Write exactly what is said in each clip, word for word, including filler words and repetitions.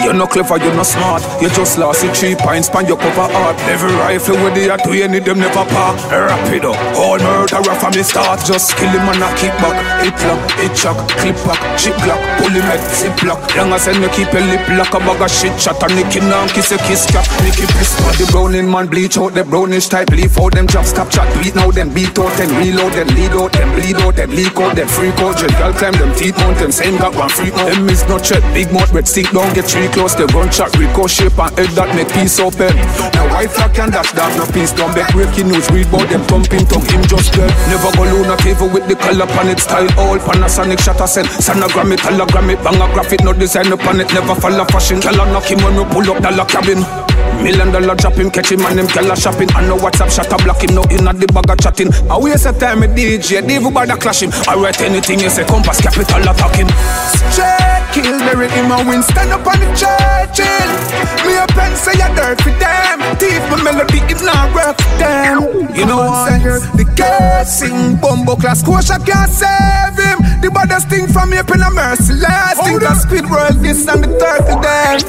You're not clever, you're not smart. You just lost your three pints, pan your cover art. Every rifle with the at we any them never park. Rapido, all murderer from the start. Just kill him and I keep back. Hit lock, hit shock, clip back, chip lock, pull him head, zip lock. Long as you keep a lip lock, a bag of shit shot. And Nicky now kiss a kiss cap. Nicky piss for the browning man, bleach out the brownish type. Leave out them drops, cap chat, beat now, then beat out, then reload, then lead out, then bleed out, then leak out, then freak out. Girl climb them teeth mountain, same got one freak out. Them is not check, big mouth, red stick down, get three close. The gunshot, ricochet and head that make peace open. Now white flag can dash that, no peace down. Back breaking news, read about them thumping tongue, him just dead. Never go low, not even with the color pan it. Style all, Panasonic shutter send. Sonogram it, hologram it, bang a graphic, no design upon it. Never follow fashion, Killer knock him when we pull up dollar cabin. Million dollar drop him, catch him and him killer shopping. I know WhatsApp shut up, block him, no in at the bag of chatting. I waste a time with D J, Devil by the clash him. I write anything you say, compass capital attack him. Straight kill, bury him and win, stand up on the Churchill. Me a pen say you're dirt for them. Thief my melody, it not work for them. You know what I'm saying? The girl sing, bumbo class, Kosha can't save him. The baddest thing from me up in a merciless. Think that Squid World, this and the third to them.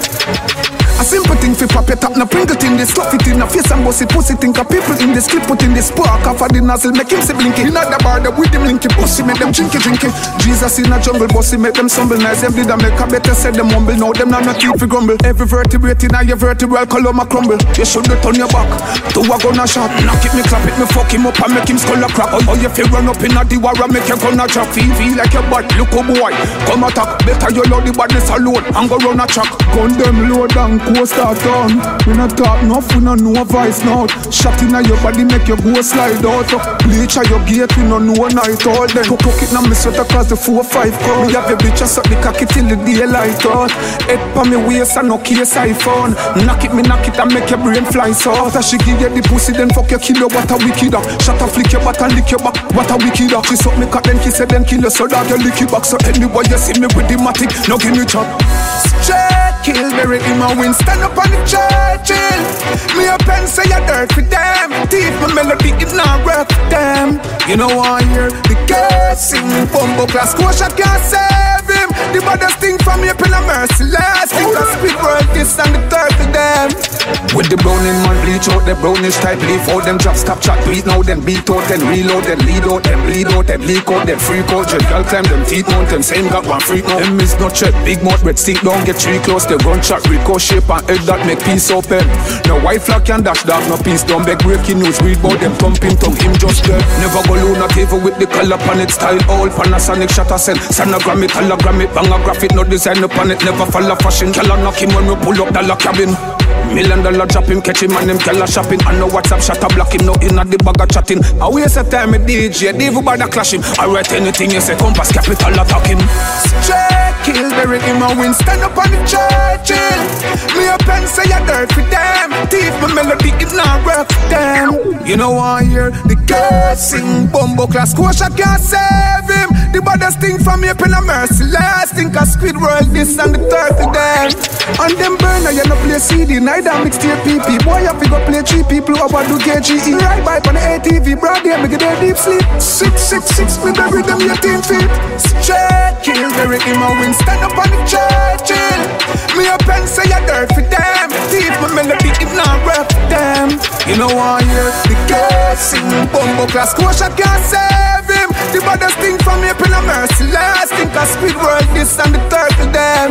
A simple thing fi pop your top, no pringle thing. This stuff it in a face and bossy pussy. Think of people in this clip, put in this spark off of the nozzle, make him say blinky. In the bar, the with him linky, pussy make them drinky drinky. Jesus in a jungle, bossy make them stumble. Nice, them did a make a better, said them humble. Now them not no keep fi grumble. Every vertebrate in a your vertebral column a crumble. You should turn your back, to a gun a shot. Knock it, me clap it, me fuck him up and make him skull a crack. Oh, you feel run up in a the war and make your gun a drop. Feel, feel like your bad, look oh boy, come attack. Better you load the badness alone and go run a track. Gun them low down. Coaster down. We not talk enough, we not know voice now. Shot in your body make your go slide out. Bleach at your gate, we not know night all then. Cook it now, me sweat across the four five crowd. Me have your bitch, I suck the cocky till the daylight out. Head pa me waist and no case iPhone. Knock it, me knock it and make your brain fly so. After she give you the pussy, then fuck your killer, what a wicked up. Shot a flick your back and lick your back, what a wicked up. She suck me cut, then kiss it, then kill you, so that you lick your back. So anyway you see me with the matic, no give me chop. Straight kill, bury him and win, stand up on the Churchill. Me a pen say you're dirt for them. Thief my melody, it not work for them. You know I hear the girl sing, bumbo class, Kosha can't save him. The baddest thing from me up in a merciless. Think of Squid World, this and the third for them. With the browning man, bleach out the brownish type. Leave out them drops, stop chat, beat now, then beat out, then reload, then lead out, then bleed out, then leak out, then freak out. Girl climb them teeth mountain, same got one freak out. Them is not check, big mouth, red stick down, get three close. The gunshot, ricochet and head that make peace open. No white flag can dash that, no peace down. Beg breaking news, read about them thumping tongue, him just dead. Never go low, not even with the color pan it. Style all, Panasonic shutter send. Sonogram it, hologram it, bang a graphic, no design upon it. Never follow fashion, Killer knock him when we pull up dollar cabin. Million dollar drop him, catch him and him killer shopping. I know WhatsApp shut up, block him, no in at the bag of chatting. I waste a time with D J, Devil by the clash him. I write anything you say, compass capital attack him. Straight kill, bury him and win, stand up on the Churchill. Me a pen say you're dirt for them. Thief my melody, it not work for them. You know I hear the girl sing, bumbo class, Kosha can't save him. The baddest thing from me up in a merciless. Think of Squid World, this and the third for them. And them burner, you no play C D, neither mixtape P P. Boy, you fi go play three people who about do K G E. Right by on the A T V, broad day, make it a deep sleep. Six, six, six, me bury them your team feet. Straight kill, bury him and win, stand up on the Churchill. Me a pen say you're dirt for them. Thief my melody, it not work for them. You know I hear the girl sing, bumbo class, Kosha can't save him. The baddest thing from me up in a merciless. Think of Squid World, this and the third for them.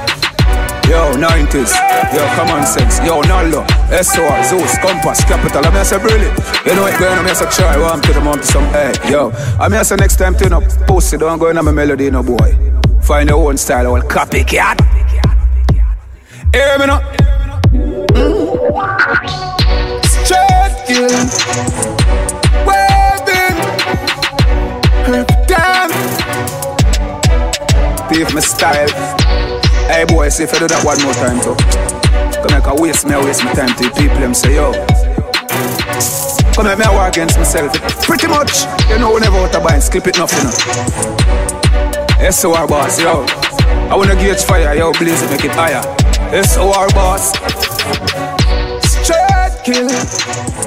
Yo, nineties, yo, common sense, yo, Naldo, S O R, Zeus, Compass, Capital. I'm say really, you know it, going, I'm say try, warm to them up to some, hey, yo. I'm say next time turn up, post it, don't go in on my melody, no boy. Find your own style, old copycat. Hear me now? Mm. Straight kill, waving, damn. Thief my style. Hey boy, see if I do that one more time too. Come make a waste me, I waste my time to people them say yo. Come make me a war against myself. Pretty much, you know whenever out a bind, skip it nothing. S O R boss, yo. I wanna gauge fire, yo, blaze it, make it higher. S O R boss. Straight kill.